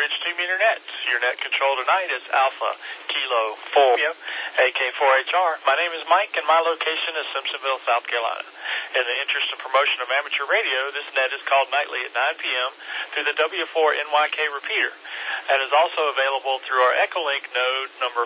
Ridge 2-meter net. Your net control tonight is Alpha Kilo 4 AK4HR. My name is Mike, and my location is Simpsonville, South Carolina. In the interest and promotion of amateur radio, this net is called nightly at 9 p.m. through the W4NYK repeater, and is also available through our Echolink node number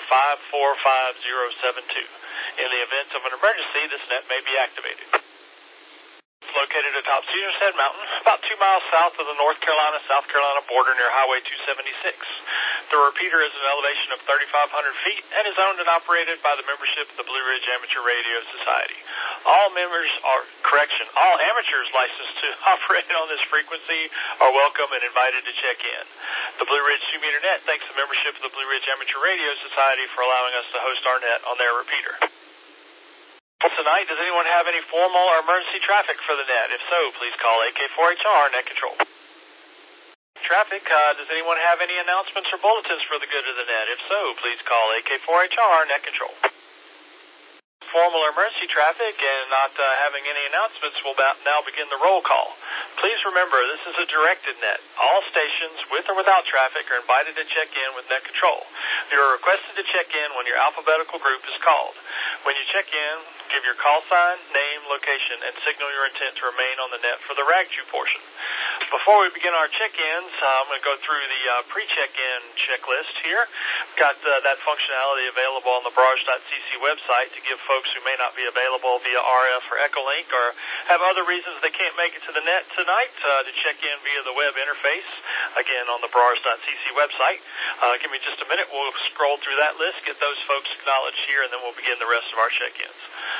545072. In the event of an emergency, this net may be activated. Located atop Caesar's Head Mountain, about 2 miles south of the North Carolina-South Carolina border near Highway 276. The repeater is an elevation of 3,500 feet and is owned and operated by the membership of the Blue Ridge Amateur Radio Society. All amateurs licensed to operate on this frequency are welcome and invited to check in. The Blue Ridge 2-meter net thanks the membership of the Blue Ridge Amateur Radio Society for allowing us to host our net on their repeater. Tonight, does anyone have any formal or emergency traffic for the net? If so, please call AK4HR Net Control. Traffic, does anyone have any announcements or bulletins for the good of the net? If so, please call AK4HR Net Control. Formal or emergency traffic and not having any announcements will now begin the roll call. Please remember, this is a directed net. All stations, with or without traffic, are invited to check in with net control. You are requested to check in when your alphabetical group is called. When you check in, give your call sign, name, location, and signal your intent to remain on the net for the RAGTU portion. Before we begin our check-ins, I'm going to go through the pre-check-in checklist here. Got that functionality available on the barrage.cc website to give folks who may not be available via RF or Echolink or have other reasons they can't make it to the net tonight to check in via the web interface, again on the barrage.cc website. Give me just a minute. We'll scroll through that list, get those folks acknowledged here, and then we'll begin the rest of our check-ins.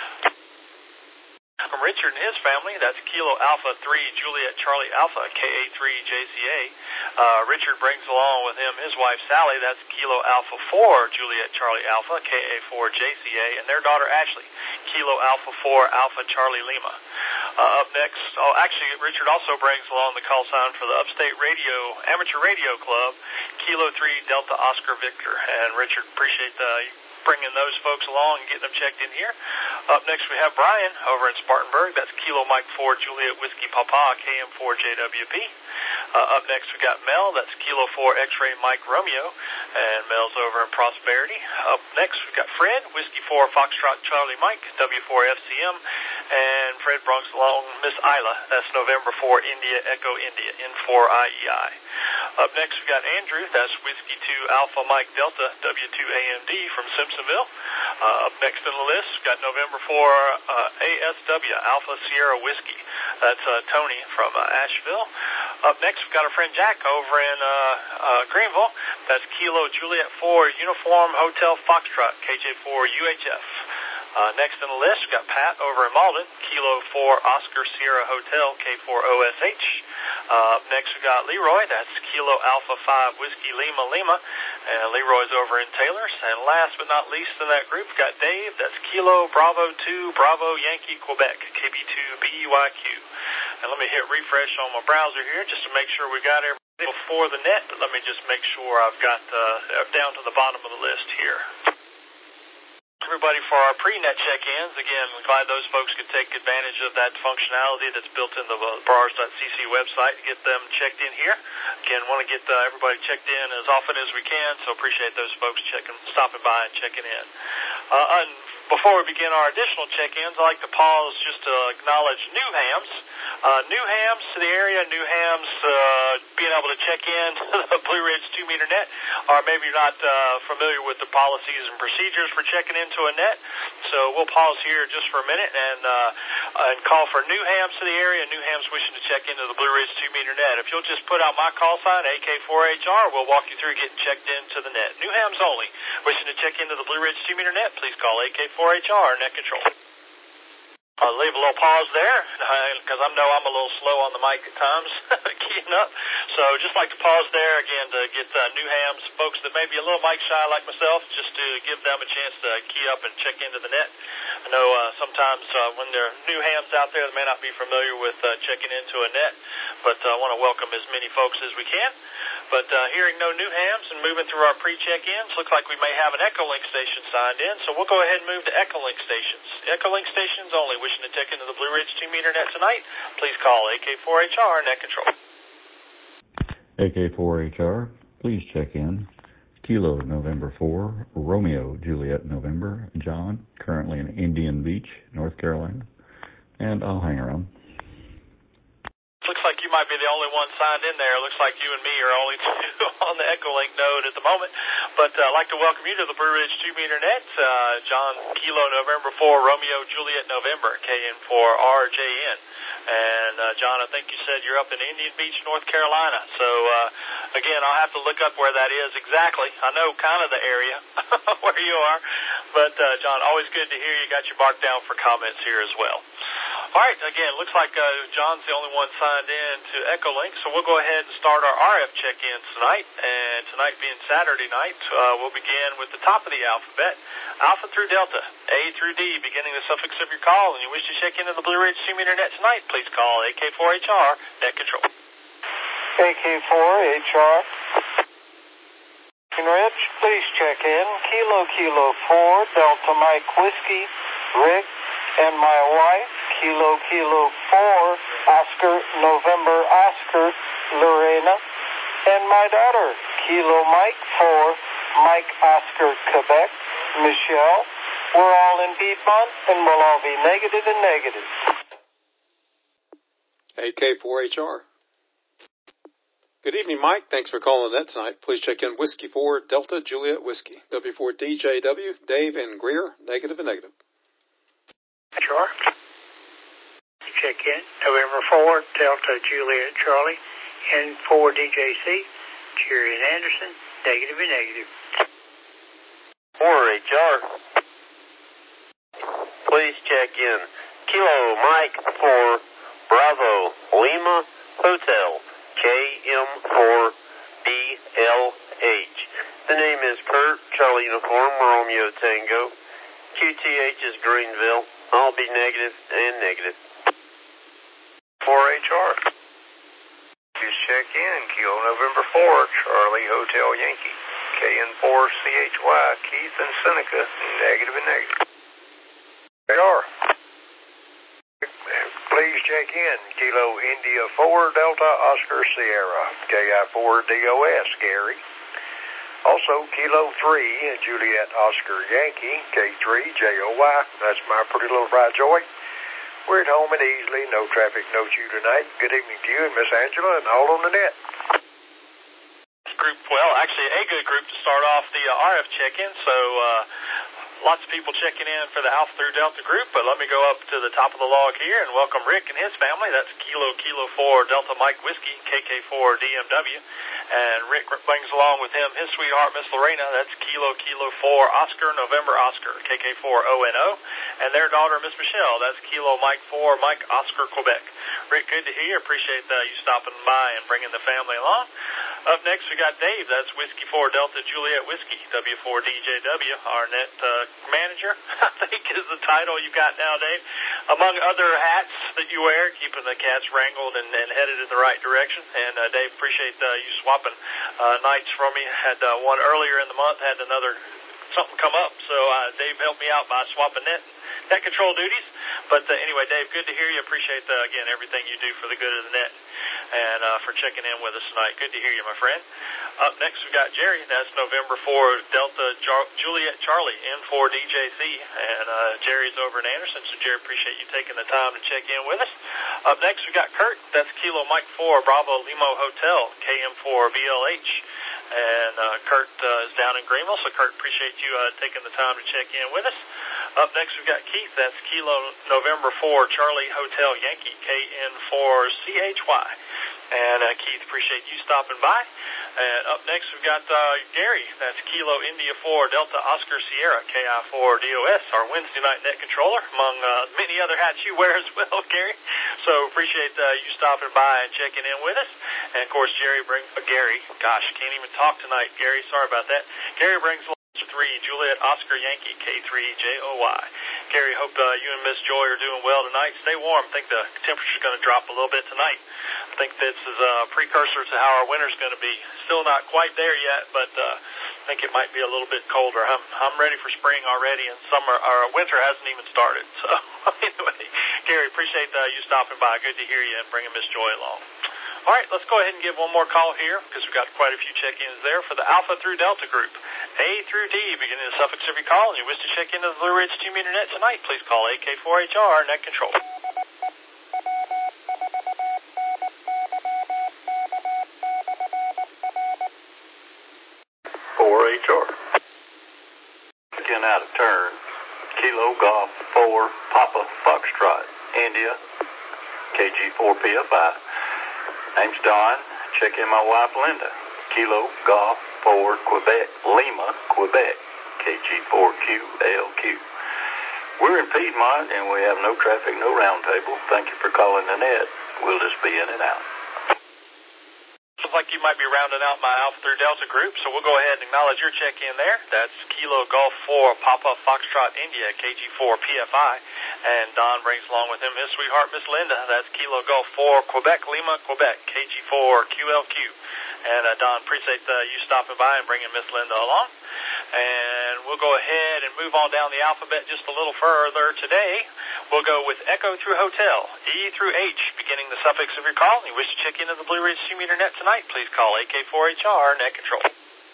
From Richard and his family, that's Kilo Alpha 3 Juliet Charlie Alpha, KA3 JCA. Richard brings along with him his wife Sally, that's Kilo Alpha 4 Juliet Charlie Alpha, KA4 JCA, and their daughter Ashley, Kilo Alpha 4 Alpha Charlie Lima. Up next, Richard also brings along the call sign for the Upstate Amateur Radio Club, Kilo 3 Delta Oscar Victor. And Richard, appreciate bringing those folks along and getting them checked in here. Up next we have Brian over in Spartanburg. That's Kilo Mike 4 Juliet Whiskey Papa KM4 JWP. Up next we got Mel. That's Kilo 4 X-Ray Mike Romeo. And Mel's over in Prosperity. Up next we got Fred. Whiskey 4 Foxtrot Charlie Mike W4 FCM. And Fred brings along Miss Isla. That's November 4 India Echo India N4 IEI. Up next we got Andrew. That's Whiskey 2 Alpha Mike Delta W2 AMD from Simpsonville. Up next on the list, we've got November 4 ASW Alpha Sierra Whiskey. That's Tony from Asheville. Up next, we've got our friend Jack over in Greenville. That's Kilo Juliet 4 Uniform Hotel Foxtrot KJ4 UHF. Next on the list, we've got Pat over in Malden, Kilo 4 Oscar Sierra Hotel K4 OSH. Next we got Leroy, that's Kilo Alpha 5 Whiskey Lima Lima, and Leroy's over in Taylor's. And last but not least in that group, we got Dave, that's Kilo Bravo 2 Bravo Yankee Quebec, KB2 BEYQ. And let me hit refresh on my browser here just to make sure we got everything before the net, but let me just make sure I've got down to the bottom of the list here. Everybody, for our pre-net check-ins, again, we're glad those folks could take advantage of that functionality that's built in the barrage.cc website to get them checked in here. Again, want to get everybody checked in as often as we can, so appreciate those folks stopping by and checking in. And before we begin our additional check-ins, I'd like to pause just to acknowledge new hams. New hams to the area, new hams being able to check in to the Blue Ridge 2-meter net, or maybe you're not familiar with the policies and procedures for checking into a net. So we'll pause here just for a minute and call for new hams to the area, new hams wishing to check into the Blue Ridge 2-meter net. If you'll just put out my call sign, AK4HR, we'll walk you through getting checked into the net. New hams only. Wishing to check into the Blue Ridge 2-meter net, please call AK4HR Net Control. I'll leave a little pause there because I know I'm a little slow on the mic at times, keying up. So just like to pause there again to get new hams, folks that may be a little mic shy like myself, just to give them a chance to key up and check into the net. I know sometimes when there are new hams out there that may not be familiar with checking into a net, but I want to welcome as many folks as we can. But hearing no new hams and moving through our pre-check-ins, looks like we may have an Echolink station signed in, so we'll go ahead and move to Echolink stations. Echolink stations only. Wishing to check into the Blue Ridge 2-meter net tonight, please call AK4HR Net Control. AK4HR, please check in. Kilo November 4, Romeo Juliet November, John, currently in Indian Beach, North Carolina, and I'll hang around. Looks like you might be the only one signed in there. Looks like you and me are only two on the Echolink node at the moment. But I'd like to welcome you to the Blue Ridge 2-meter net. John, Kilo November 4, Romeo Juliet November, KN4RJN. And John, I think you said you're up in Indian Beach, North Carolina. So, again, I'll have to look up where that is exactly. I know kind of the area where you are. But, John, always good to hear you got your mark down for comments here as well. All right, again, looks like John's the only one signed in to Echolink, so we'll go ahead and start our RF check-ins tonight. And tonight being Saturday night, we'll begin with the top of the alphabet, Alpha through Delta, A through D, beginning the suffix of your call. And you wish to check into the Blue Ridge 2-meter net tonight, please call AK4HR, net control. AK4HR. Rich, please check in. Kilo 4, Delta Mike Whiskey, Rick, and my wife, Kilo 4, Oscar November Oscar, Lorena, and my daughter, Kilo Mike 4, Mike Oscar Quebec, Michelle. We're all in Piedmont, and we'll all be negative and negative. AK4HR. Good evening, Mike. Thanks for calling that tonight. Please check in Whiskey 4, Delta Juliet Whiskey, W4DJW, Dave and Greer, negative and negative. Sure. Check in. November 4, Delta Juliet Charlie, N4DJC, Jerry and Anderson, negative and negative. 4HR. Please check in. Kilo Mike 4, Bravo Lima Hotel, KM4BLH. The name is Kurt, Charlie Uniform, Romeo Tango. QTH is Greenville. I'll be negative and negative. 4HR. Just check in. Kilo November 4, Charlie Hotel Yankee. KN4CHY, Keith and Seneca, negative and negative. HR. Please check in. Kilo India 4, Delta Oscar Sierra. KI4DOS, Gary. Also, Kilo 3, Juliet Oscar Yankee, K3JOY. That's my pretty little bride Joy. We're at home and easily, no traffic, no chew tonight. Good evening to you and Miss Angela and all on the net. Group, well, actually a good group to start off the RF check-in. So lots of people checking in for the Alpha through Delta group, but let me go up to the top of the log here and welcome Rick and his family. That's Kilo 4 Delta Mike Whiskey, KK4 DMW. And Rick brings along with him his sweetheart, Miss Lorena. That's Kilo 4 Oscar November Oscar, KK4 ONO. And their daughter, Miss Michelle. That's Kilo Mike 4 Mike Oscar Quebec. Rick, good to hear you. Appreciate you stopping by and bringing the family along. Up next, we got Dave. That's Whiskey 4 Delta Juliet Whiskey, W4DJW, our net manager, I think is the title you got now, Dave. Among other hats that you wear, keeping the cats wrangled and headed in the right direction. And, Dave, appreciate you swapping nights from me. Had one earlier in the month, had something come up. So Dave helped me out by swapping net control duties. But anyway, Dave, good to hear you. Appreciate, again, everything you do for the good of the net and for checking in with us tonight. Good to hear you, my friend. Up next, we got Jerry. That's November 4, Delta Juliet Charlie, N4DJC. And Jerry's over in Anderson. So, Jerry, appreciate you taking the time to check in with us. Up next, we got Kurt. That's Kilo Mike 4, Bravo Limo Hotel, KM4BLH. And Kurt is down in Greenville. So, Kurt, appreciate you taking the time to check in with us. Up next, we've got Keith. That's Kilo November 4, Charlie Hotel Yankee, KN4CHY. And Keith, appreciate you stopping by. And up next, we've got Gary. That's Kilo India 4, Delta Oscar Sierra, KI4DOS, our Wednesday night net controller, among many other hats you wear as well, Gary. So appreciate you stopping by and checking in with us. And, of course, Gary, gosh, can't even talk tonight, Gary. Sorry about that. Gary brings 3 Juliet Oscar Yankee, K3JOY. Gary, hope you and Miss Joy are doing well tonight. Stay warm. I think the temperature's going to drop a little bit tonight. I think this is a precursor to how our winter's going to be. Still not quite there yet, but I think it might be a little bit colder. I'm ready for spring already, and winter hasn't even started. So anyway, Gary, appreciate you stopping by. Good to hear you and bringing Miss Joy along. All right, let's go ahead and give one more call here because we've got quite a few check-ins there for the Alpha through Delta group. A through D, beginning the suffix of your call, and you wish to check into the Blue Ridge 2-meter net tonight, please call AK4HR Net Control. 4HR. Again out of turn. Kilo Golf 4 Papa Foxtrot India KG4 PFI. Name's Don. Check in my wife Linda. Kilo Golf 4 Quebec Lima Quebec KG4QLQ. We're in Piedmont and we have no traffic, no roundtable. Thank you for calling the net. We'll just be in and out. Looks like you might be rounding out my Alpha through Delta group, so we'll go ahead and acknowledge your check-in there. That's Kilo Golf 4 Papa Foxtrot India KG4 PFI, and Don brings along with him his sweetheart Miss Linda. That's Kilo Golf 4 Quebec Lima Quebec KG4 QLQ. And Don, appreciate you stopping by and bringing Miss Linda along. And we'll go ahead and move on down the alphabet just a little further today. We'll go with Echo through Hotel, E through H, beginning the suffix of your call. And you wish to check into the Blue Ridge 2-meter net tonight, please call AK4HR Net Control.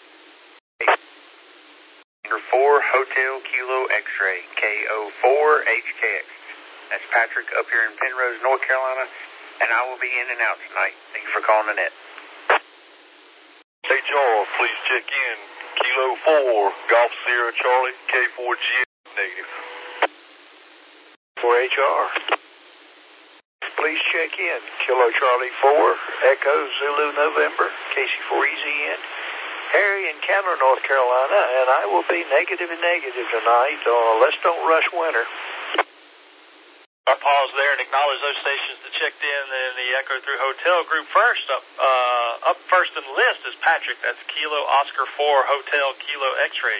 4 Hotel Kilo X-Ray, KO4HKX. That's Patrick up here in Penrose, North Carolina, and I will be in and out tonight. Thank you for calling the net. HR, please check in. Kilo 4 Golf Sierra Charlie K4G negative. 4HR. Please check in. Kilo Charlie 4 Echo Zulu November KC4EZN. Harry in Candler, North Carolina, and I will be negative and negative tonight. Let's don't rush winter. I'll pause there and acknowledge those stations that checked in the Echo through Hotel group first. Up first in the list is Patrick. That's Kilo Oscar 4 Hotel Kilo X-Ray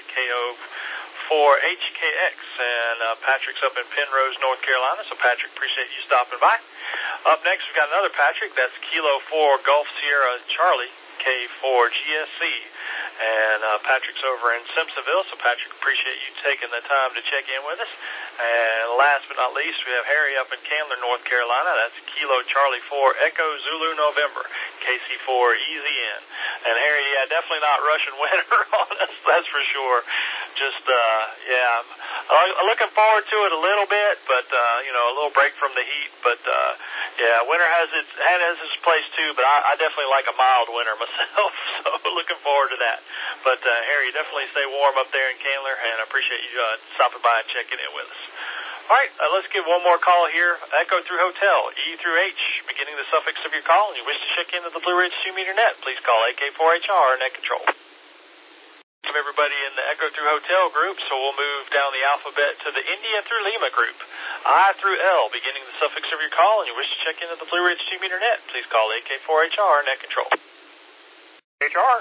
KO4HKX. And Patrick's up in Penrose, North Carolina. So Patrick, appreciate you stopping by. Up next, we've got another Patrick. That's Kilo 4 Golf Sierra Charlie K4GSC. And Patrick's over in Simpsonville, so Patrick, appreciate you taking the time to check in with us. And last but not least, we have Harry up in Candler, North Carolina. That's Kilo Charlie 4 Echo Zulu November, KC4EZN. And Harry, yeah, definitely not rushing winter on us, that's for sure. Just, I'm looking forward to it a little bit, but, a little break from the heat. But, winter has its place too, but I definitely like a mild winter myself, so looking forward to that. But, Harry, definitely stay warm up there in Candler, and I appreciate you stopping by and checking in with us. All right, let's give one more call here. Echo through Hotel, E through H, beginning the suffix of your call, and you wish to check into the Blue Ridge 2-meter net, please call AK4HR Net Control. From everybody in the Echo through Hotel group, so we'll move down the alphabet to the India through Lima group. I through L, beginning the suffix of your call, and you wish to check into the Blue Ridge 2-meter net, please call AK4HR Net Control. HR.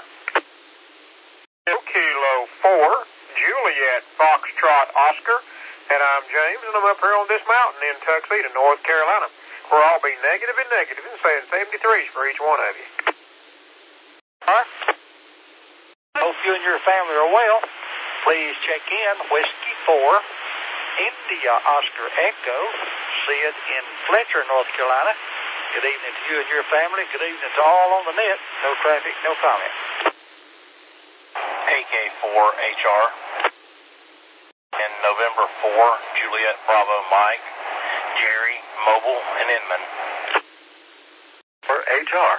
Kilo 4 Juliet Foxtrot Oscar, and I'm James, and I'm up here on this mountain in Tuxedo, North Carolina, where I'll be negative and saying 73s for each one of you. All right. Hope you and your family are well. Please check in Whiskey 4 India Oscar Echo, Sid in Fletcher, North Carolina. Good evening to you and your family. Good evening to all on the net. No traffic, no comment. AK4HR. In November 4 Juliet Bravo Mike, Jerry, Mobile, and Inman. For HR.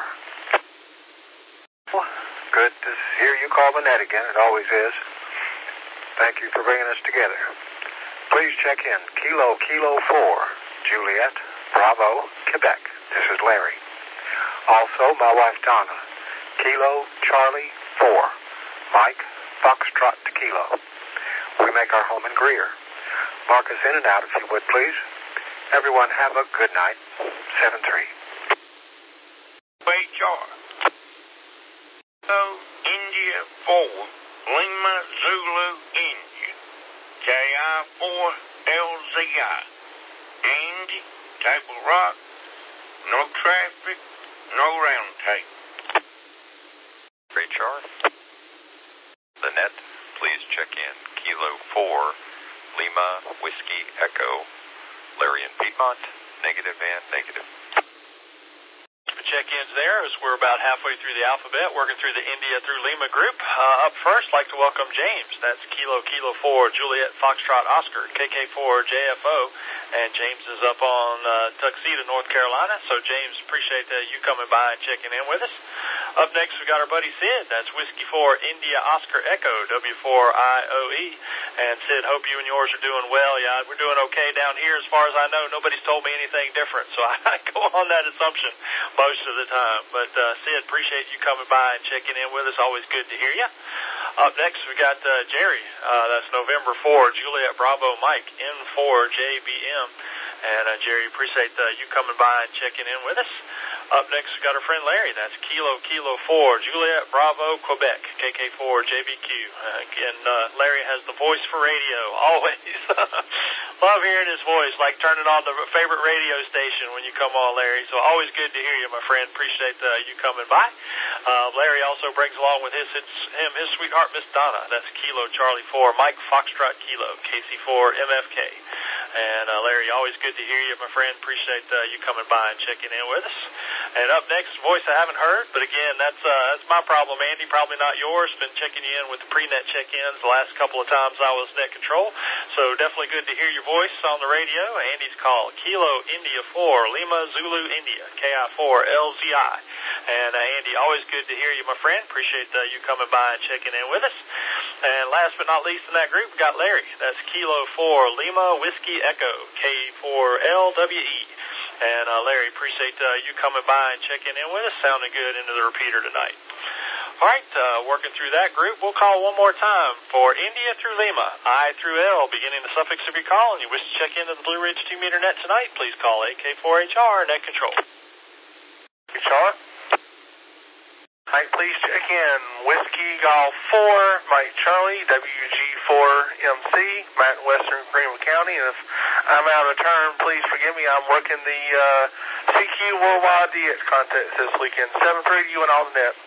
Good to hear you call the net again. It always is. Thank you for bringing us together. Please check in Kilo 4 Juliet Bravo Quebec. This is Larry. Also, my wife Donna. Kilo Charlie 4 Mike Foxtrot Kilo. We make our home in Greer. Mark us in and out if you would, please. Everyone have a good night. 7-3. HR. So, India 4, Lima Zulu Indian, KI4 LZI, Andy, Table Rock, no traffic, no round table. HR. The net, please check in Kilo 4, Lima Whiskey Echo, Larry in Piedmont, negative and negative. check-ins there as we're about halfway through the alphabet, working through the India through Lima group. Up first, like to welcome James. That's Kilo 4 Juliet Foxtrot Oscar, KK4 JFO, and James is up on Tuxedo, North Carolina. So James, appreciate you coming by and checking in with us. Up next, we got our buddy Sid. That's Whiskey 4 India Oscar Echo, W4IOE. And Sid, hope you and yours are doing well. Yeah, we're doing okay down here as far as I know. Nobody's told me anything different, so I go on that assumption most of the time. But Sid, appreciate you coming by and checking in with us. Always good to hear you. Up next, we got Jerry. That's November 4 Juliet Bravo Mike, N4 JBM. And Jerry, appreciate you coming by and checking in with us. Up next, we got our friend Larry. That's Kilo 4 Juliet Bravo Quebec, KK4 JBQ. Again, Larry has the voice for radio, always. Love hearing his voice, like turning on the favorite radio station when you come on, Larry. So always good to hear you, my friend. Appreciate you coming by. Larry also brings along with his sweetheart, Miss Donna. That's Kilo Charlie 4 Mike Foxtrot Kilo, KC4 MFK. And Larry, always good to hear you, my friend. Appreciate you coming by and checking in with us. And up next, voice I haven't heard, but again, that's my problem, Andy. Probably not yours. Been checking you in with the pre-net check-ins the last couple of times I was net control. So definitely good to hear your voice on the radio. Andy's call, Kilo India 4 Lima Zulu India, KI4 LZI. And Andy, always good to hear you, my friend. Appreciate you coming by and checking in with us. And last but not least in that group, we got Larry. That's Kilo 4 Lima Whiskey Echo, K4LWE. And Larry, appreciate you coming by and checking in with us. Sounding good into the repeater tonight. All right, working through that group, we'll call one more time for India through Lima, I through L, beginning the suffix of your call, and you wish to check into the Blue Ridge 2-meter net tonight, please call AK4HR, net control. HR? Mike, please check in. Whiskey Golf 4, Mike Charlie, WG4MC, Matt in Western Greenville County. And if I'm out of turn, please forgive me. I'm working the CQ Worldwide DX contest this weekend. 7-3 to you and all the net.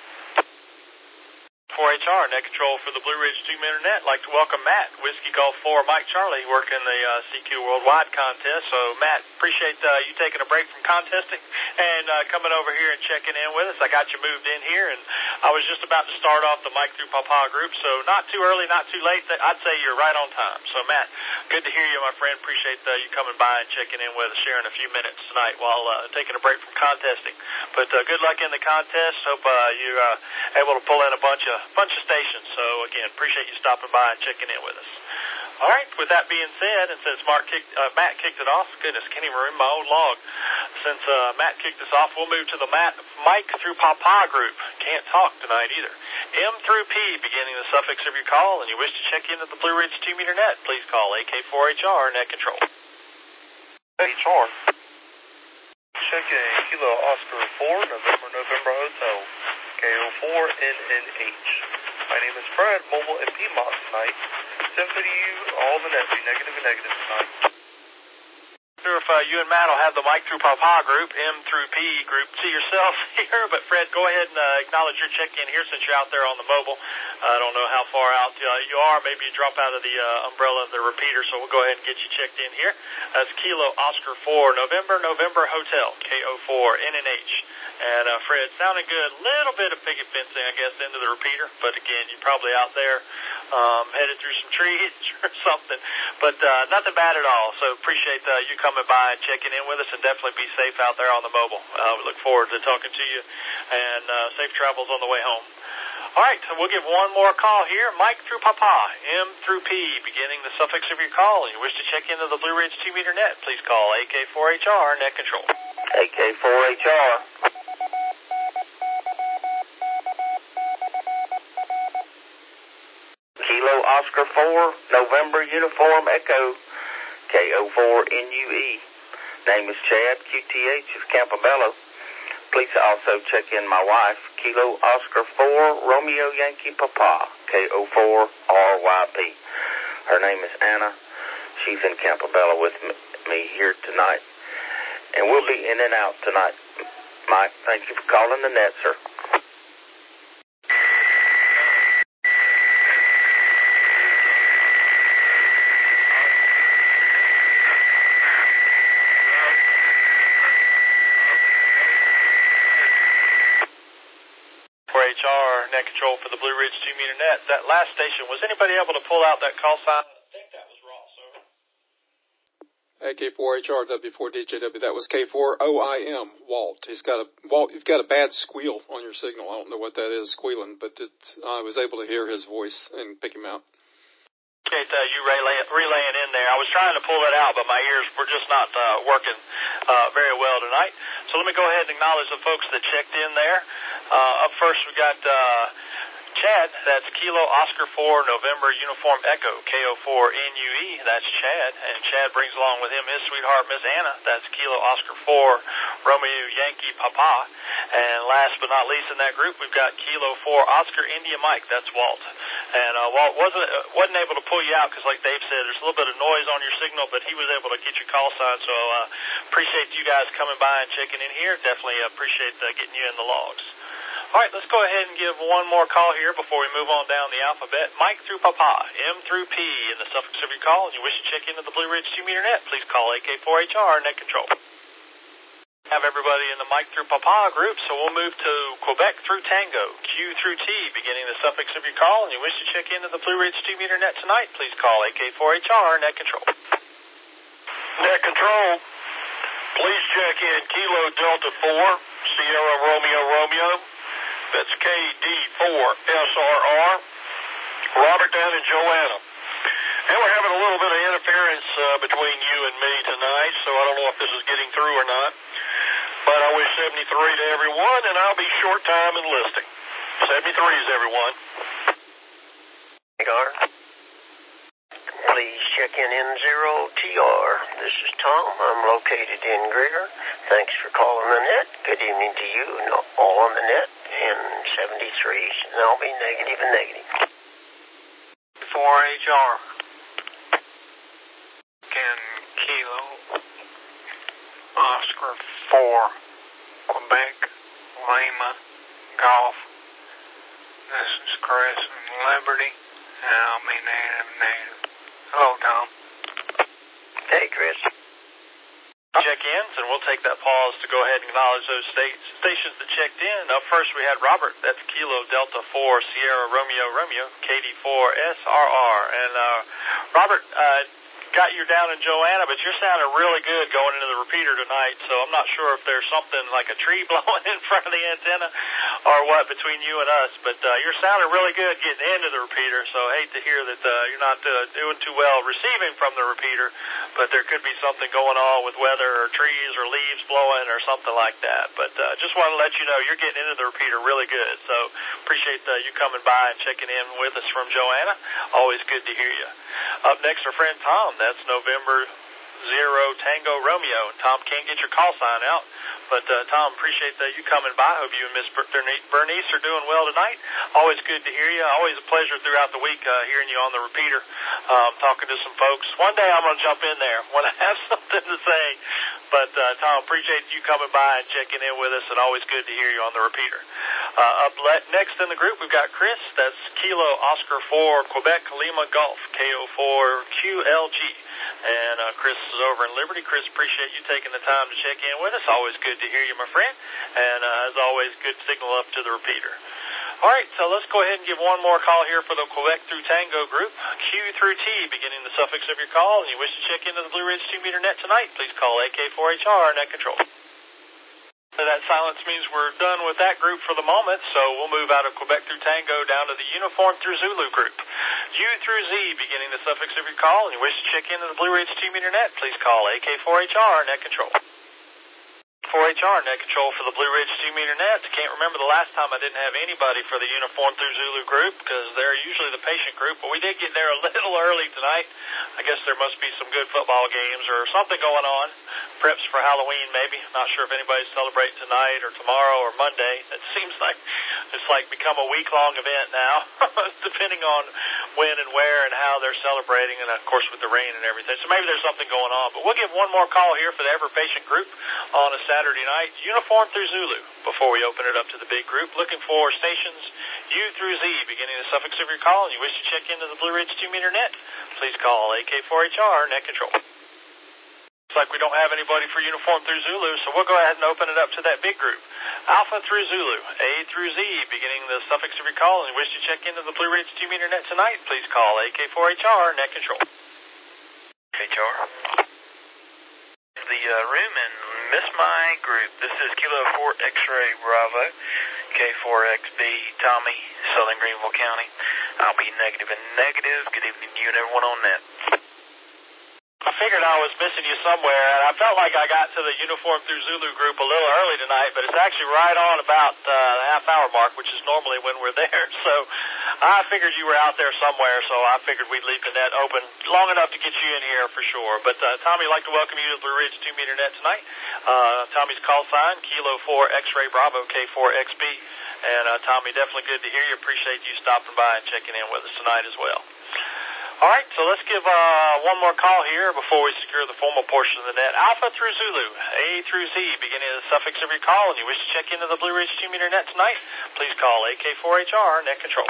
4HR, net control for the Blue Ridge 2-meter net. Like to welcome Matt, Whiskey Golf 4, Mike Charlie, working the CQ Worldwide contest. So, Matt, appreciate you taking a break from contesting and coming over here and checking in with us. I got you moved in here, and I was just about to start off the Mike Through Papa group, so not too early, not too late. I'd say you're right on time. So, Matt, good to hear you, my friend. Appreciate you coming by and checking in with us, sharing a few minutes tonight while taking a break from contesting. But good luck in the contest. Hope you're able to pull in a bunch of stations. So, again, appreciate you stopping by and checking in with us. All right, with that being said, and since Matt kicked it off, goodness, can't even remember my own log. Since Matt kicked us off, we'll move to the Mike Through Papa group. Can't talk tonight either. M through P, beginning the suffix of your call, and you wish to check into the Blue Ridge 2-meter net, please call AK4HR, net control. HR. Check in Kilo Oscar 4, November Hotel, KO4NNH. My name is Fred, mobile in Piedmont tonight. Send for you, all the net, be negative and negative tonight. Sure, if you and Matt will have the Mike Through Papa group, M through P group to yourself here, but Fred, go ahead and acknowledge your check-in here since you're out there on the mobile. I don't know how far out you are. Maybe you drop out of the umbrella of the repeater, so we'll go ahead and get you checked in here. That's Kilo Oscar 4, November Hotel, KO4NNH. And Fred, sounding good. Little bit of picket fencing, I guess, into the repeater, but again, you're probably out there headed through some trees or something, but nothing bad at all. So appreciate you coming by and checking in with us, and definitely be safe out there on the mobile. We look forward to talking to you, and safe travels on the way home. All right, so we'll give one more call here. Mike Through Papa, M through P, beginning the suffix of your call, and you wish to check into the Blue Ridge 2-meter net, please call AK4HR, net control. AK4HR. Kilo Oscar 4, November Uniform Echo, KO4NUE. Name is Chad, QTH of Campobello. Please also check in my wife, Kilo Oscar 4, Romeo Yankee Papa, KO4RYP. Her name is Anna. She's in Campobello with me here tonight. And we'll be in and out tonight. Mike, thank you for calling the net, sir. 4HR, net control for the Blue Ridge 2-meter net. That last station, was anybody able to pull out that call sign? I think that was Ross, over. K4HR W4DJW. That was K4OIM, Walt. Walt, you've got a bad squeal on your signal. I don't know what that is, squealing, but I was able to hear his voice and pick him out. Appreciate you relaying in there. I was trying to pull that out, but my ears were just not working very well tonight. So let me go ahead and acknowledge the folks that checked in there. Up first, we got Chad. That's Kilo Oscar 4 November Uniform Echo, KO4 NUE. That's Chad. And Chad brings along with him his sweetheart, Miss Anna. That's Kilo Oscar 4 Romeo Yankee Papa. And last but not least in that group, we've got Kilo 4 Oscar India Mike. That's Walt. And Walt wasn't able to pull you out because, like Dave said, there's a little bit of noise on your signal, but he was able to get your call sign. So appreciate you guys coming by and checking in here. Definitely appreciate getting you in the logs. All right, let's go ahead and give one more call here before we move on down the alphabet. Mike through Papa, M through P in the suffix of your call, and you wish to check into the Blue Ridge 2-meter net, please call AK4HR net control. Have everybody in the Mike through Papa group, so we'll move to Quebec through Tango, Q through T, beginning the suffix of your call, and you wish to check into the Blue Ridge 2-meter net tonight, please call AK4HR net control. Net control, please check in Kilo Delta 4, Sierra Romeo Romeo. That's KD4SRR, Robert down in Joanna. And we're having a little bit of interference between you and me tonight, so I don't know if this is getting through or not. But I wish 73 to everyone, and I'll be short time enlisting. 73s, everyone. Please check in N0TR. This is Tom. I'm located in Greer. Thanks for calling the net. Good evening to you and all on the net. And 73s, and I'll be negative and negative. 4HR. Again, Kilo Oscar 4 Quebec Lima Golf. This is Chris in Liberty, and I'll be negative. Hello, Tom. Hey, Chris. Check-ins, and we'll take that pause to go ahead and acknowledge those stations that checked in. Up first, we had Robert. That's Kilo Delta 4 Sierra Romeo Romeo, KD4SRR. And Robert, got you down in Joanna, but you're sounding really good going into the repeater tonight, so I'm not sure if there's something like a tree blowing in front of the antenna or what between you and us, but you're sounding really good getting into the repeater, so I hate to hear that you're not doing too well receiving from the repeater, but there could be something going on with weather or trees or leaves blowing or something like that, but just want to let you know you're getting into the repeater really good, so appreciate you coming by and checking in with us from Joanna. Always good to hear you. Up next, our friend Tom. That's November 0 Tango Romeo. Tom can't get your call sign out, but Tom, appreciate you coming by. Hope you and Miss Bernice are doing well tonight. Always good to hear you. Always a pleasure throughout the week hearing you on the repeater, talking to some folks. One day I'm going to jump in there when I have something to say. But Tom, appreciate you coming by and checking in with us, and always good to hear you on the repeater. Up next in the group, we've got Chris. That's Kilo Oscar 4 Quebec Lima Golf, KO4 QLG. And Chris is over in Liberty. Chris, appreciate you taking the time to check in with us. Always good to hear you, my friend. And as always, good signal up to the repeater. All right, so let's go ahead and give one more call here for the Quebec through Tango group. Q through T, beginning the suffix of your call, and you wish to check into the Blue Ridge 2-meter net tonight, please call AK4HR net control. That silence means we're done with that group for the moment, so we'll move out of Quebec through Tango down to the Uniform through Zulu group. U through Z, beginning the suffix of your call, and you wish to check into the Blue Ridge 2-meter net, please call AK4HR net control. 4HR net control for the Blue Ridge 2-meter net. I can't remember the last time I didn't have anybody for the Uniform through Zulu group because they're usually the patient group, but we did get there a little early tonight. I guess there must be some good football games or something going on. Preps for Halloween, maybe. Not sure if anybody's celebrating tonight or tomorrow or Monday. It seems like it's become a week-long event now, depending on when and where and how they're celebrating, and of course with the rain and everything. So maybe there's something going on. But we'll give one more call here for the Ever Patient group on a Saturday night, Uniform through Zulu, before we open it up to the big group. Looking for stations U through Z, beginning the suffix of your call, and you wish to check into the Blue Ridge 2-meter net, please call AK4HR net control. like we don't have anybody for uniform through Zulu, so we'll go ahead and open it up to that big group. Alpha through Zulu, A through Z, beginning the suffix of your call, and wish to check into the Blue Ridge 2-meter net tonight, please call AK4HR, net control. HR. The room and miss my group. This is Kilo 4 X-Ray Bravo, K4XB, Tommy, Southern Greenville County. I'll be negative and negative. Good evening to you and everyone on net. I figured I was missing you somewhere, and I felt like I got to the uniform through Zulu group a little early tonight, but it's actually right on about the half-hour mark, which is normally when we're there. So I figured you were out there somewhere, so I figured we'd leave the net open long enough to get you in here for sure. But Tommy, I'd like to welcome you to the Blue Ridge 2-meter net tonight. Tommy's call sign, Kilo 4 X-Ray Bravo, K4XB. And Tommy, definitely good to hear you. Appreciate you stopping by and checking in with us tonight as well. All right, so let's give one more call here before we secure the formal portion of the net. Alpha through Zulu, A through Z, beginning of the suffix of your call, and you wish to check into the Blue Ridge 2-meter net tonight, please call AK4HR, net control.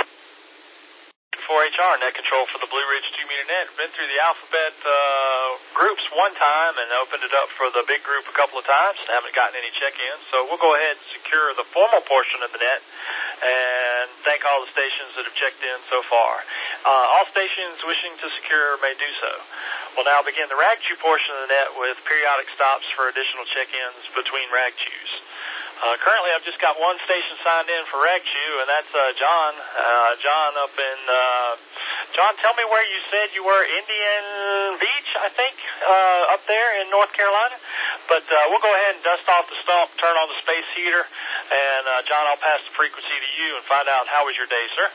4HR, net control for the Blue Ridge 2-meter net. Been through the alphabet groups one time and opened it up for the big group a couple of times. Haven't gotten any check-ins, so we'll go ahead and secure the formal portion of the net and thank all the stations that have checked in so far. All stations wishing to secure may do so. We'll now begin the RAGCHU portion of the net with periodic stops for additional check-ins between RAGCHUs. Currently, I've just got one station signed in for RAGCHU, and that's John. John up in... John, tell me where you said you were. Indian Beach, I think, up there in North Carolina. But we'll go ahead and dust off the stump, turn on the space heater, and John, I'll pass the frequency to you and find out how was your day, sir.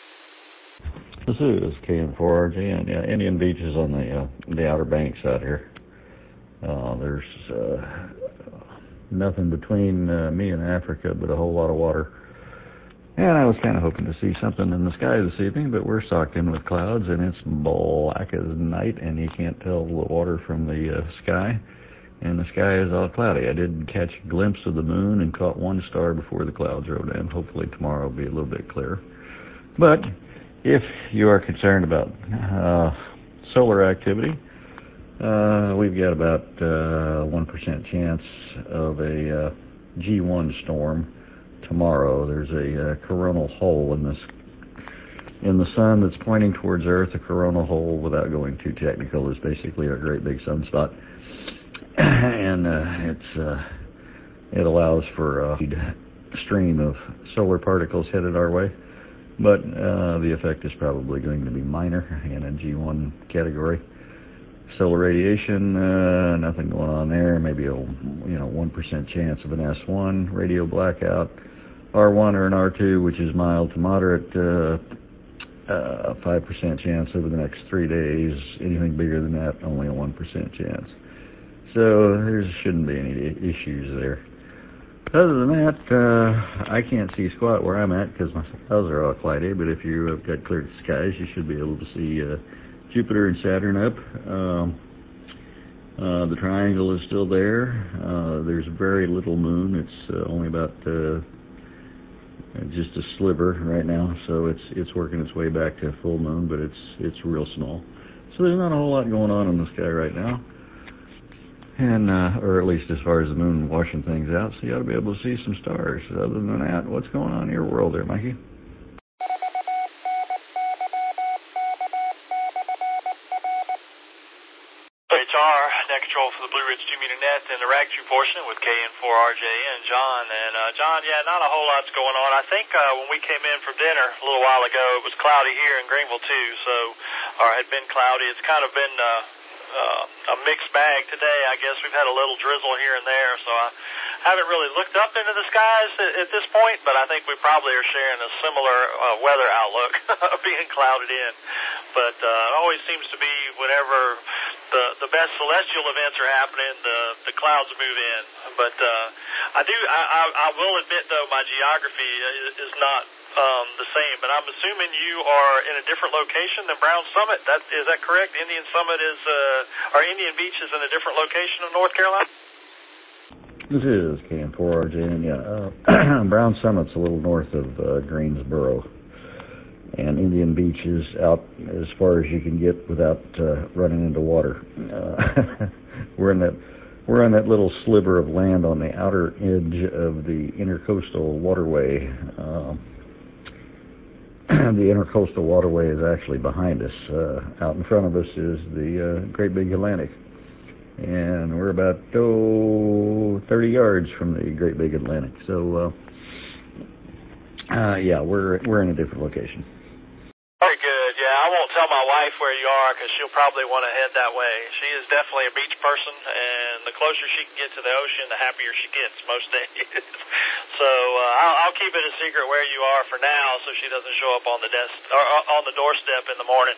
This is KN4RG, and yeah, Indian Beach is on the Outer Banks out here. There's nothing between me and Africa but a whole lot of water. And I was kind of hoping to see something in the sky this evening, but we're socked in with clouds, and it's black as night, and you can't tell the water from the sky. And the sky is all cloudy. I did catch a glimpse of the moon and caught one star before the clouds rolled in. Hopefully tomorrow will be a little bit clearer. But if you are concerned about solar activity, we've got about 1% chance of a G1 storm tomorrow. There's a coronal hole in the sun that's pointing towards Earth. A coronal hole, without going too technical, is basically a great big sunspot, and it allows for a stream of solar particles headed our way. But the effect is probably going to be minor in a G1 category. Solar radiation, nothing going on there. Maybe a 1% chance of an S1 radio blackout. R1 or an R2, which is mild to moderate, 5% chance over the next 3 days. Anything bigger than that, only a 1% chance. So there shouldn't be any issues there. Other than that, I can't see squat where I'm at because my clouds are all cloudy, but if you've got clear skies, you should be able to see Jupiter and Saturn up. The triangle is still there. There's very little moon. It's only about just a sliver right now, so it's working its way back to full moon, but it's real small. So there's not a whole lot going on in the sky right now, and or at least as far as the moon washing things out. So you ought to be able to see some stars. Other than that, what's going on in your world there, Mikey? Net control for the Blue Ridge 2-meter net and the RAGCHU portion with KN4RJ and John. And John, yeah, not a whole lot's going on. I think when we came in for dinner a little while ago, it was cloudy here in Greenville too, or had been cloudy. It's kind of been a mixed bag today. I guess we've had a little drizzle here and there, so I haven't really looked up into the skies at this point, but I think we probably are sharing a similar weather outlook, being clouded in. But it always seems to be whenever the best celestial events are happening, the clouds move in. But I will admit, though, my geography is not the same. But I'm assuming you are in a different location than Brown Summit. Is that correct? Indian Summit or Indian Beach is in a different location of North Carolina? This is KN4RJ, and yeah, Brown Summit's a little north of Greensboro. And Indian Beach is out as far as you can get without running into water. we're in that little sliver of land on the outer edge of the Intercoastal Waterway. The Intercoastal Waterway is actually behind us. Out in front of us is the Great Big Atlantic. And we're about 30 yards from the Great Big Atlantic. So, yeah, we're in a different location. Very good. Yeah, I won't tell my wife where you are because she'll probably want to head that way. She is definitely a beach person, and the closer she can get to the ocean, the happier she gets most days. So I'll keep it a secret where you are for now, so she doesn't show up on the desk or on the doorstep in the morning.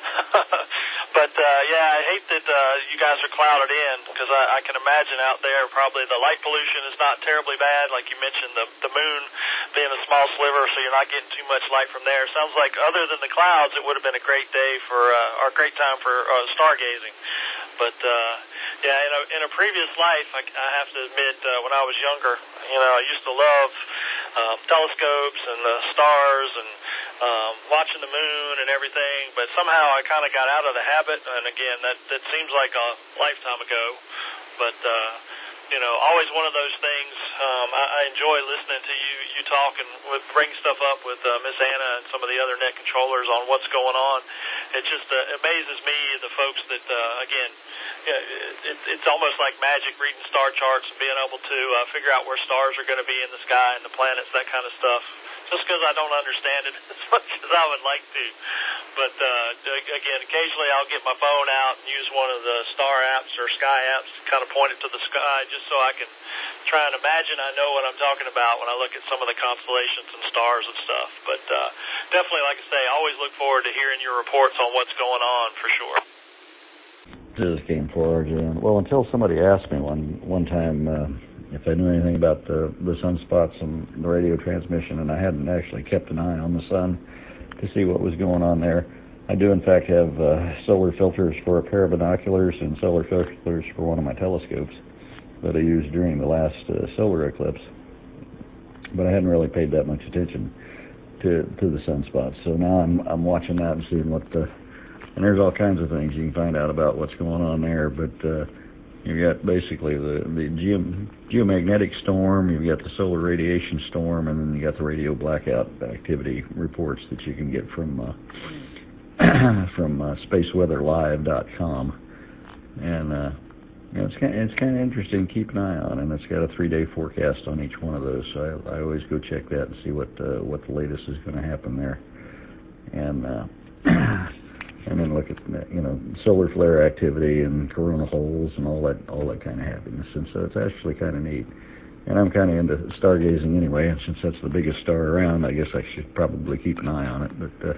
But yeah, I hate that you guys are clouded in because I can imagine out there probably the light pollution is not terribly bad, like you mentioned, the moon being a small sliver, so you're not getting too much light from there. Sounds like other than the clouds, it would have been a great day for or a great time for stargazing. But yeah, in a previous life, I have to admit, when I was younger, I used to love telescopes and the stars and watching the moon and everything. But somehow I kind of got out of the habit. And again, that seems like a lifetime ago. But always one of those things. I enjoy listening to you talk and bring stuff up with Miss Anna and some of the other net controllers on what's going on. It just amazes me, the folks that, again, it's almost like magic reading star charts and being able to figure out where stars are going to be in the sky and the planets, that kind of stuff. Just because I don't understand it as much as I would like to. But, again, occasionally I'll get my phone out and use one of the star apps or sky apps to kind of point it to the sky just so I can try and imagine I know what I'm talking about when I look at some of the constellations and stars and stuff. But definitely, like I say, I always look forward to hearing your reports on what's going on for sure. Just came forward. Well, until somebody asked me one time if I knew anything about the sunspots and the radio transmission, and I hadn't actually kept an eye on the sun to see what was going on there. I do, in fact, have solar filters for a pair of binoculars and solar filters for one of my telescopes that I used during the last solar eclipse. But I hadn't really paid that much attention to the sunspots. So now I'm watching that and seeing and there's all kinds of things you can find out about what's going on there. But you've got basically the geomagnetic storm, you've got the solar radiation storm, and then you got the radio blackout activity reports that you can get from spaceweatherlive.com. And it's kind of interesting to keep an eye on, and it's got a 3-day forecast on each one of those. So I always go check that and see what the latest is going to happen there. And then look at solar flare activity and corona holes and all that kind of happiness. And so it's actually kind of neat. And I'm kind of into stargazing anyway, and since that's the biggest star around, I guess I should probably keep an eye on it. But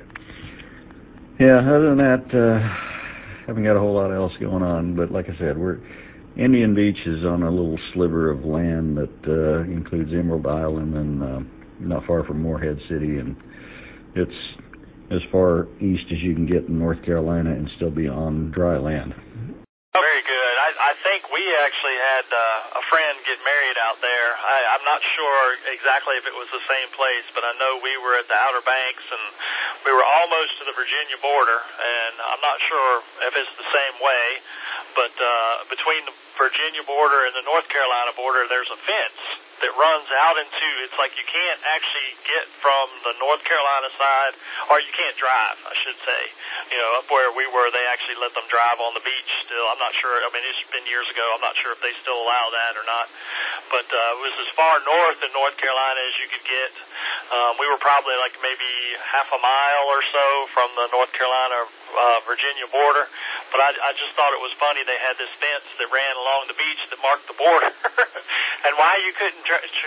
yeah, other than that, haven't got a whole lot else going on. But like I said, Indian Beach is on a little sliver of land that includes Emerald Island and not far from Morehead City, and it's as far east as you can get in North Carolina and still be on dry land. Very good. I think we actually had a friend get married out there. I'm not sure exactly if it was the same place, but I know we were at the Outer Banks, and we were almost to the Virginia border, and I'm not sure if it's the same way, but between the Virginia border and the North Carolina border, there's a fence that runs out into, it's like you can't actually get from the North Carolina side, or you can't drive, I should say. Up where we were, they actually let them drive on the beach still. I'm not sure, it's been years ago, I'm not sure if they still allow that or not. But it was as far north in North Carolina as you could get. We were probably like maybe half a mile or so from the North Carolina Virginia border. But I just thought it was funny they had this fence that ran along the beach that marked the border. And why you couldn't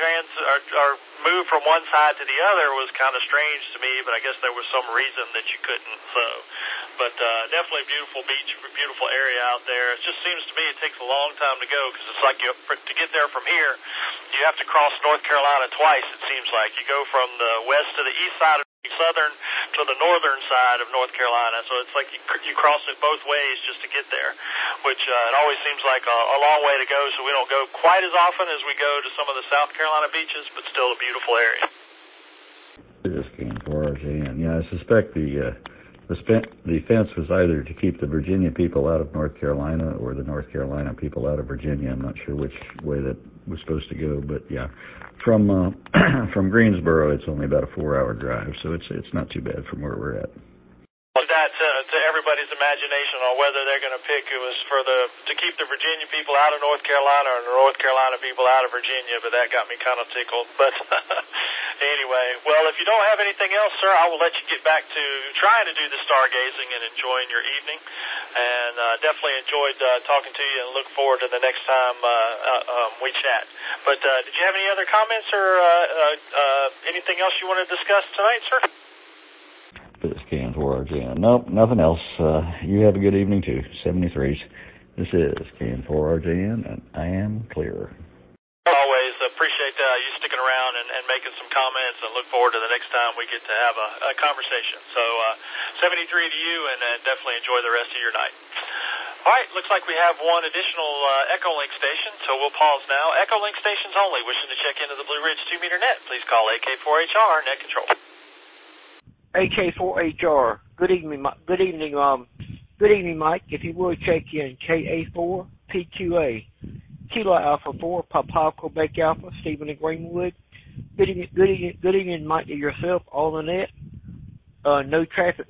or move from one side to the other was kind of strange to me, but I guess there was some reason that you couldn't. But definitely beautiful beach, beautiful area out there. It just seems to me it takes a long time to go because it's like to get there from here, you have to cross North Carolina twice, it seems like. You go from the west to the east side of southern to the northern side of North Carolina, so it's like you cross it both ways just to get there, which it always seems like a long way to go, so we don't go quite as often as we go to some of the South Carolina beaches, but still a beautiful area. It just came for us, and I suspect the The fence was either to keep the Virginia people out of North Carolina or the North Carolina people out of Virginia. I'm not sure which way that was supposed to go, but yeah, from Greensboro, it's only about a 4-hour drive, so it's not too bad from where we're at. That to everybody's imagination on whether they're going to pick. It was to keep the Virginia people out of North Carolina or the North Carolina people out of Virginia, but that got me kind of tickled. But anyway, well, if you don't have anything else, sir, I will let you get back to trying to do the stargazing and enjoying your evening. And definitely enjoyed talking to you and look forward to the next time we chat. But did you have any other comments or anything else you want to discuss tonight, sir? This KN4RJN. Nope, nothing else. You have a good evening too. 73s. This is KN4RJN, and I am clear. Always appreciate you sticking around and making some comments, and look forward to the next time we get to have a conversation. So 73 to you, and definitely enjoy the rest of your night. All right, looks like we have one additional Echolink station, so we'll pause now. Echolink stations only. Wishing to check into the Blue Ridge 2-meter net, please call AK4HR net control. AK4HR. Good evening, Mike. If you would check in KA4PQA, Kilo Alpha 4, Papa Quebec Alpha, Stephen in Greenwood. Good evening, Mike, to yourself, all on the net. No traffic,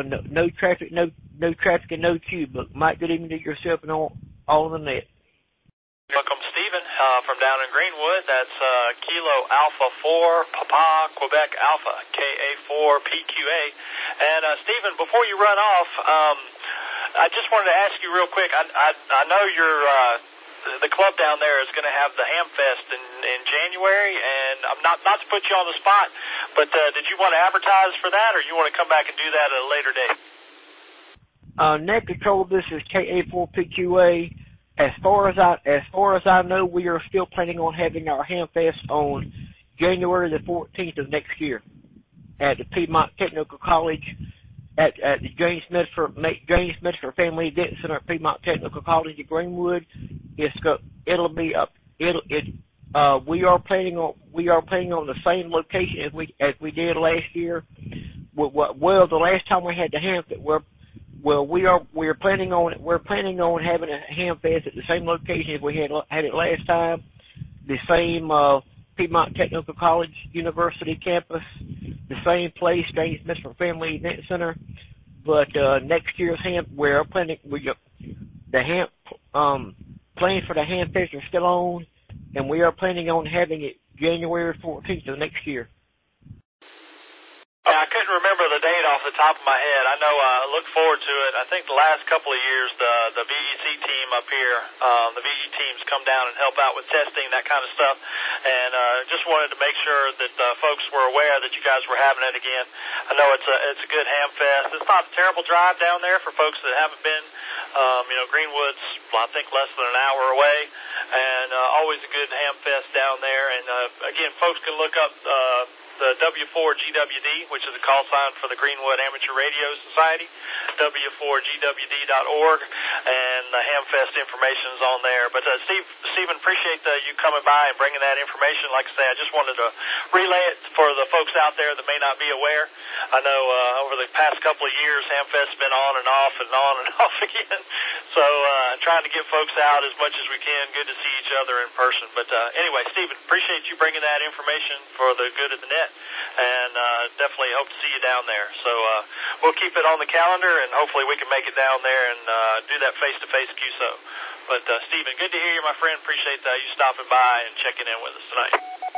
and no queue. But Mike, good evening to yourself and all on the net. Welcome, Stephen, from down in Greenwood. That's Kilo Alpha 4, Papa Quebec Alpha, KA4PQA. And Stephen, before you run off, I just wanted to ask you real quick. I know the club down there is going to have the Hamfest in January, and I'm not to put you on the spot, but did you want to advertise for that, or you want to come back and do that at a later date? Net control. This is KA4PQA. As far as I know, we are still planning on having our Hamfest on January the 14th of next year at the Piedmont Technical College at the James Medford Family Event Center at Piedmont Technical College in Greenwood. We are planning on the same location as we did last year. Well, the last time we had the Hamfest, we're planning on having a Hamfest at the same location as we had it last time, the same Piedmont Technical College University campus, the same place, James Medford Family Event Center. But next year's plans for the Hamfest are still on, and we are planning on having it January 14th of next year. I couldn't remember the date off the top of my head. I know I look forward to it. I think the last couple of years, the VEC team up here, the VE teams come down and help out with testing, that kind of stuff. And just wanted to make sure that folks were aware that you guys were having it again. I know it's a good Hamfest. It's not a terrible drive down there for folks that haven't been. Greenwood's, I think, less than an hour away, and always a good Hamfest down there. And again, folks can look up the W4GWD, which is a call sign for the Greenwood Amateur Radio Society, W4GWD.org, and the Hamfest information is on there. But Stephen, appreciate you coming by and bringing that information. Like I say, I just wanted to relay it for the folks out there that may not be aware. I know over the past couple of years, Hamfest's been on and off and on and off again. So trying to get folks out as much as we can. Good to see each other in person. But anyway, Stephen, appreciate you bringing that information for the good of the net. And definitely hope to see you down there. So we'll keep it on the calendar, and hopefully we can make it down there and do that face-to-face QSO. But Stephen, good to hear you, my friend. Appreciate you stopping by and checking in with us tonight.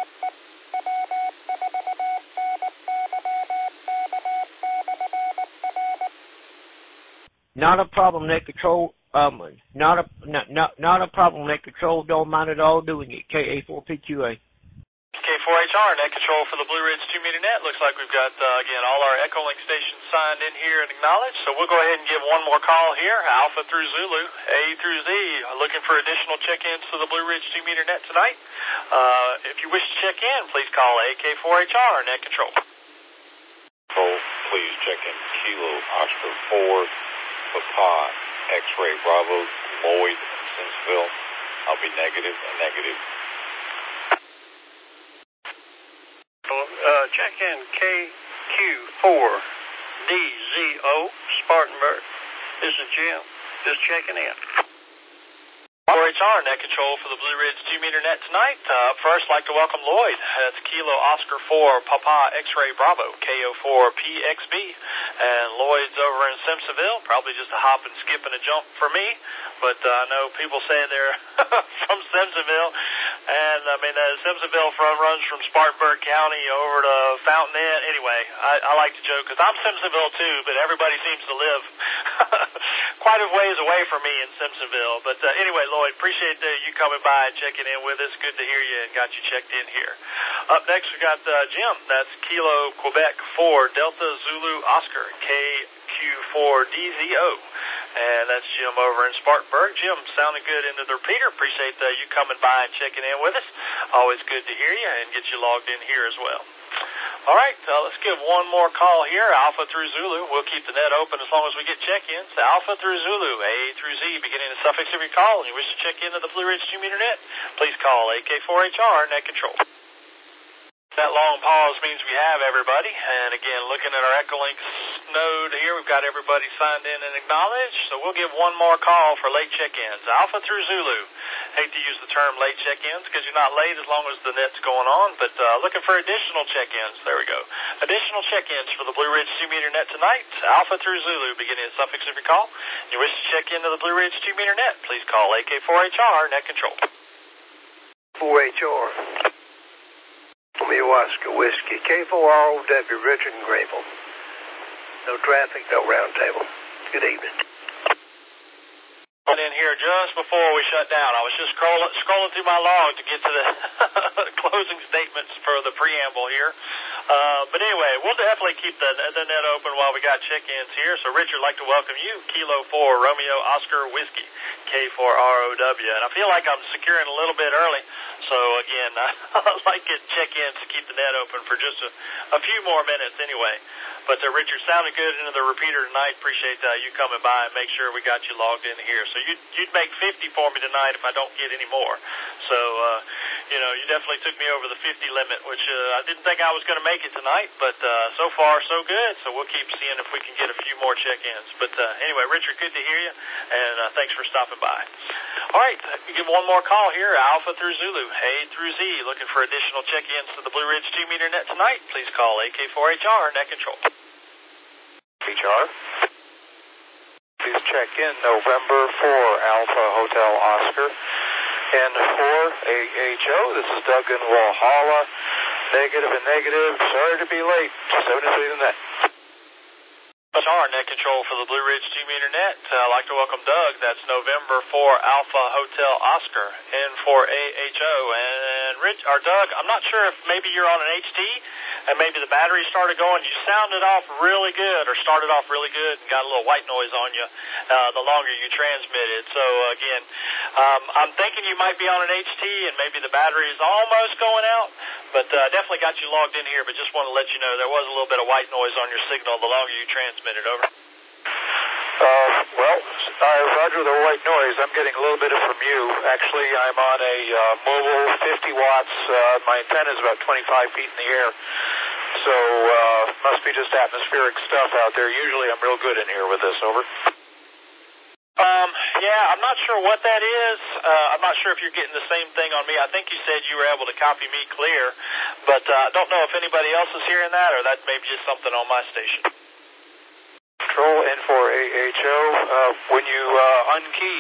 Not a problem, Net Control. Not a problem, Net Control. Don't mind at all doing it. KA4PQA. K4HR, net control for the Blue Ridge 2-meter net. Looks like we've got, again, all our Echolink stations signed in here and acknowledged. So we'll go ahead and give one more call here, Alpha through Zulu, A through Z, looking for additional check-ins to the Blue Ridge 2-meter net tonight. If you wish to check in, please call AK4HR, net control. Control, please check in Kilo Oscar 4, Papa, X-Ray Bravo, Lloyd, Sinsville. I'll be negative and negative. Check in KQ4 DZO, Spartanburg. This is Jim, just checking in. 4HR net control for the Blue Ridge 2-meter net tonight. First, I'd like to welcome Lloyd. That's Kilo Oscar 4 Papa X-Ray Bravo, KO4 PXB. And Lloyd's over in Simpsonville, probably just a hop and skip and a jump for me. But I know people say they're from Simpsonville. And, I mean, Simpsonville runs from Spartanburg County over to Fountain Inn. Anyway, I like to joke because I'm Simpsonville too, but everybody seems to live quite a ways away from me in Simpsonville. But anyway, Lloyd, appreciate you coming by and checking in with us. Good to hear you and got you checked in here. Up next, we got Jim. That's Kilo Quebec 4 Delta Zulu Oscar KQ4DZO. And that's Jim over in Spartanburg. Jim, sounding good into the repeater. Appreciate you coming by and checking in with us. Always good to hear you and get you logged in here as well. All right, let's give one more call here, Alpha through Zulu. We'll keep the net open as long as we get check-ins. Alpha through Zulu, A through Z, beginning the suffix of your call, and you wish to check into the Blue Ridge 2-meter net, please call AK4HR net control. That long pause means we have everybody, and again, looking at our Echolinks node here, we've got everybody signed in and acknowledged, so we'll give one more call for late check-ins. Alpha through Zulu. Hate to use the term late check-ins because you're not late as long as the net's going on, but looking for additional check-ins. There we go. Additional check-ins for the Blue Ridge 2-meter net tonight. Alpha through Zulu, beginning the suffix of your call. You wish to check into the Blue Ridge 2-meter net, please call AK4HR net control. 4HR. Oscar Whiskey, K4ROW, Richard and Greenville. No traffic, no roundtable. Good evening. In here just before we shut down. I was just scrolling through my log to get to the closing statements for the preamble here. But anyway, we'll definitely keep the net open while we got check-ins here. So, Richard, I'd like to welcome you, Kilo 4 Romeo Oscar Whiskey, K4ROW. And I feel like I'm securing a little bit early. So, again, I'd like to check in to keep the net open for just a few more minutes anyway. But, Richard, sounded good into the repeater tonight. Appreciate you coming by and make sure we got you logged in here. So you'd make 50 for me tonight if I don't get any more. So, you definitely took me over the 50 limit, which I didn't think I was going to make it tonight. But so far, so good. So we'll keep seeing if we can get a few more check-ins. But anyway, Richard, good to hear you. And thanks for stopping by. All right, we give one more call here, Alpha through Zulu, A through Z, looking for additional check-ins to the Blue Ridge 2-meter net tonight. Please call AK4HR net control. HR. Please check in November 4 Alpha Hotel Oscar N4 AHO. This is Doug in Walhalla. Negative and negative. Sorry to be late. 73 the net. HR net control for the Blue Ridge 2-meter net. I'd like to welcome Doug. That's November 4 Alpha Hotel Oscar N4 AHO. And Doug, I'm not sure if maybe you're on an HT and maybe the battery started going. You sounded off really good or started off really good and got a little white noise on you the longer you transmitted. So, again, I'm thinking you might be on an HT and maybe the battery is almost going out. But definitely got you logged in here, but just want to let you know there was a little bit of white noise on your signal the longer you transmitted. Over. Roger the white noise. I'm getting a little bit from you. Actually, I'm on a mobile 50 watts. My antenna is about 25 feet in the air. So must be just atmospheric stuff out there. Usually I'm real good in here with this. Over. Yeah, I'm not sure what that is. I'm not sure if you're getting the same thing on me. I think you said you were able to copy me clear, but I don't know if anybody else is hearing that or that may be just something on my station. Control N4AHO. When you unkey,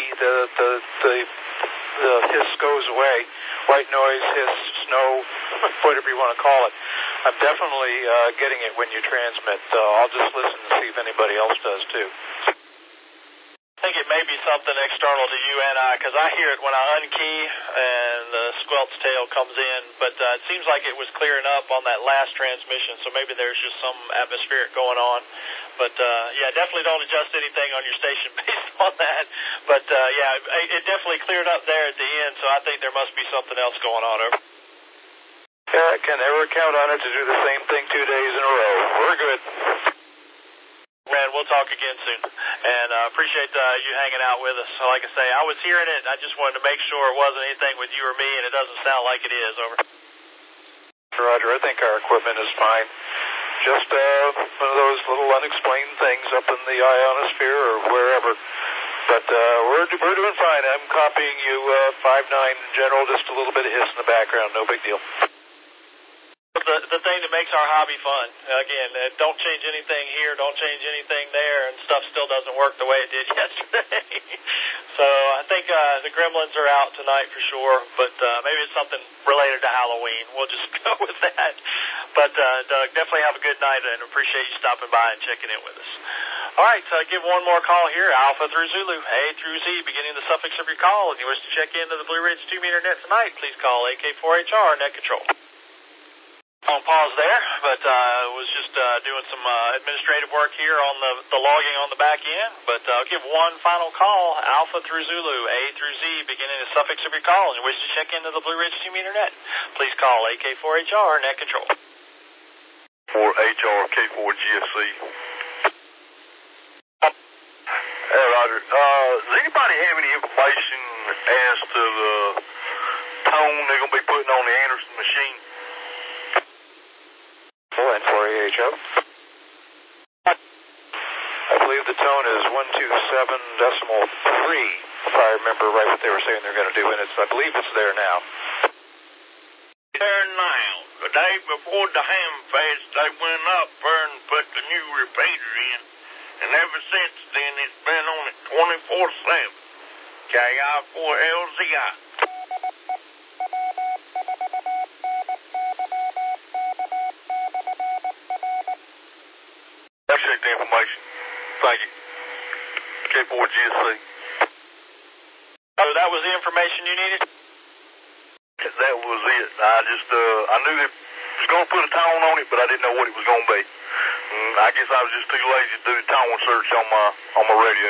the hiss goes away. White noise, hiss, snow, whatever you want to call it. I'm definitely getting it when you transmit. I'll just listen and see if anybody else does too. I think it may be something external to you and I, because I hear it when I unkey and the squelch tail comes in, but it seems like it was clearing up on that last transmission, so maybe there's just some atmospheric going on. But, yeah, definitely don't adjust anything on your station based on that. But, yeah, it definitely cleared up there at the end, so I think there must be something else going on. Over. Yeah, I can never count on it to do the same thing 2 days in a row. We're good. Man, we'll talk again soon, and appreciate you hanging out with us. So like I say, I was hearing it, and I just wanted to make sure it wasn't anything with you or me, and it doesn't sound like it is. Over. Roger, I think our equipment is fine. just one of those little unexplained things up in the ionosphere or wherever. But we're doing fine. I'm copying you 5-9 in general, just a little bit of hiss in the background, no big deal. The thing that makes our hobby fun. Again, don't change anything here, don't change anything there, and stuff still doesn't work the way it did yesterday. So I think the gremlins are out tonight for sure, but maybe it's something related to Halloween. We'll just go with that. But Doug, definitely have a good night and appreciate you stopping by and checking in with us. All right, so give one more call here, Alpha through Zulu, A through Z, beginning the suffix of your call, and you wish to check into the Blue Ridge 2-meter net tonight, please call AK4HR Net Control. On pause there, but was just doing some administrative work here on the logging on the back end, but I'll give one final call, Alpha through Zulu, A through Z, beginning the suffix of your call, and you wish to check into the Blue Ridge 2-meter net, please call AK4HR Net Control. For HR K4GSC. Hey, Roger. Does anybody have any information as to the tone they're going to be putting on the Anderson machine? And for AHO. I believe the tone is 127.3, if I remember right what they were saying they're going to do, and I believe it's there now. There now. The day before the Hamfest, they went up there and put the new repeater in, and ever since then it's been on it 24/7. KI4LZI. Appreciate the information. Thank you. K4GSC. So that was the information you needed? That was it. I knew they was going to put a tone on it, but I didn't know what it was going to be. I guess I was just too lazy to do the tone search on my radio.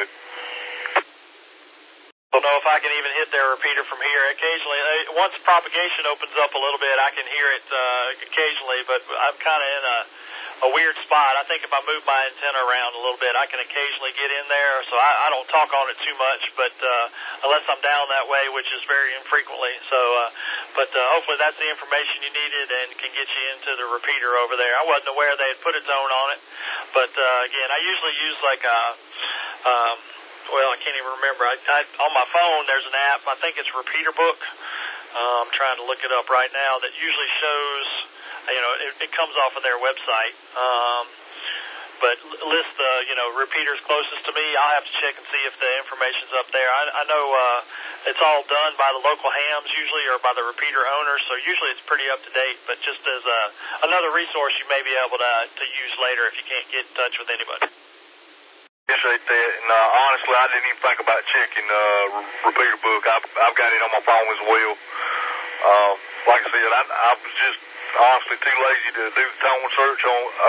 I don't know if I can even hit their repeater from here. Occasionally, once propagation opens up a little bit, I can hear it occasionally, but I'm kind of in a weird spot. I think if I move my antenna around a little bit, I can occasionally get in there, so I don't talk on it too much, but unless I'm down that way, which is very infrequently. So, but hopefully that's the information you needed and can get you into the repeater over there. I wasn't aware they had put a tone on it, but again, I usually use like well, I can't even remember. On my phone, there's an app. I think it's Repeater Book. I'm trying to look it up right now. That usually shows, it comes off of their website. But lists the, repeaters closest to me. I'll have to check and see if the information's up there. I know it's all done by the local hams usually, or by the repeater owners. So usually it's pretty up to date. But just as another resource you may be able to use later if you can't get in touch with anybody. Appreciate that, and honestly, I didn't even think about checking Repeater Book. I've got it on my phone as well. Like I said, I was just honestly too lazy to do the tone search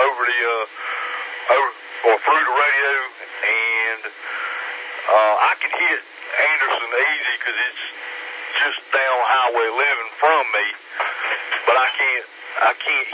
through the radio, and I can hit Anderson easy because it's just down Highway 11 from me, but I can't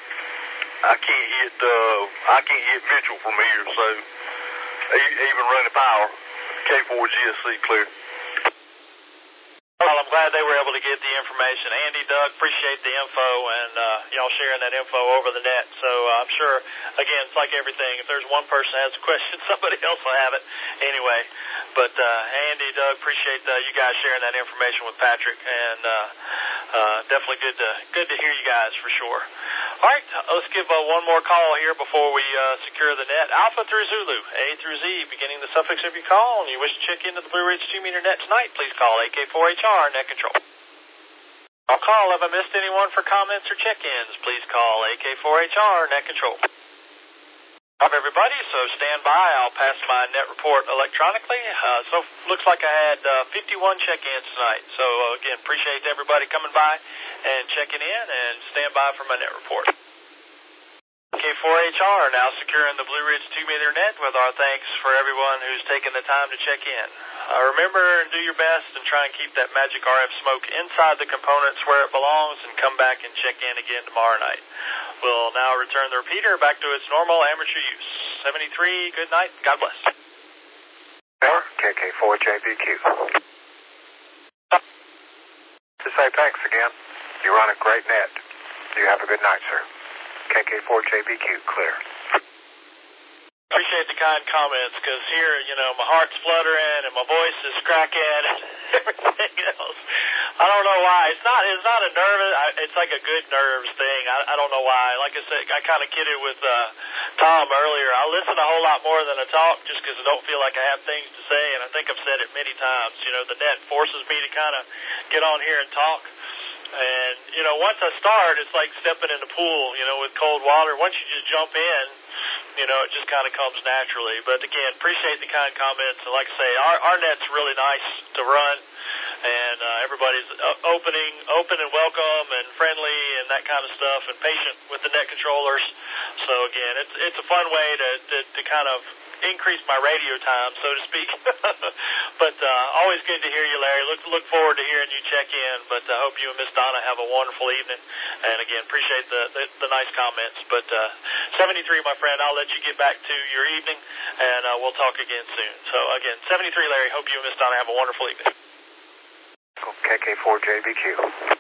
hit Mitchell from here, so. Even running power, K4GSC clear. Well, I'm glad they were able to get the information. Andy, Doug, appreciate the info and y'all sharing that info over the net. So I'm sure, again, it's like everything. If there's one person that has a question, somebody else will have it anyway. But Andy, Doug, appreciate you guys sharing that information with Patrick, and definitely good to hear you guys for sure. All right, let's give one more call here before we secure the net. Alpha through Zulu, A through Z, beginning the suffix of your call, and you wish to check into the Blue Ridge 2-meter net tonight, please call AK4HR Net Control. I'll call. Have I missed anyone for comments or check-ins? Please call AK4HR Net Control. All right, everybody, so stand by. I'll pass my net report electronically. So looks like I had 51 check-ins tonight. So, again, appreciate everybody coming by and checking in, and stand by for my net report. K4HR now securing the Blue Ridge 2-meter net with our thanks for everyone who's taken the time to check in. Remember and do your best and try and keep that magic RF smoke inside the components where it belongs, and come back and check in again tomorrow night. We'll now return the repeater back to its normal amateur use. 73, good night. God bless. KK4JBQ. To say thanks again. You run a great net. You have a good night, sir. KK4JBQ, clear. Appreciate the kind comments, because here, my heart's fluttering and my voice is cracking and everything else. I don't know why. It's not a nervous. It's like a good nerves thing. I don't know why. Like I said, I kind of kidded with Tom earlier. I listen a whole lot more than I talk, just because I don't feel like I have things to say, and I think I've said it many times. The net forces me to kind of get on here and talk. And, once I start, it's like stepping in the pool, with cold water. Once you just jump in, it just kind of comes naturally. But again, appreciate the kind comments. And like I say, our net's really nice to run, and everybody's open and welcome and friendly and that kind of stuff, and patient with the net controllers. So again, it's a fun way to kind of increase my radio time, so to speak. But always good to hear you, Larry. Look forward to hearing you check in. But I hope you and Miss Donna have a wonderful evening. And again, appreciate the nice comments. But 73, my friend, I'll let you get back to your evening, and we'll talk again soon. So again, 73, Larry, hope you and Miss Donna have a wonderful evening. KK4JBQ.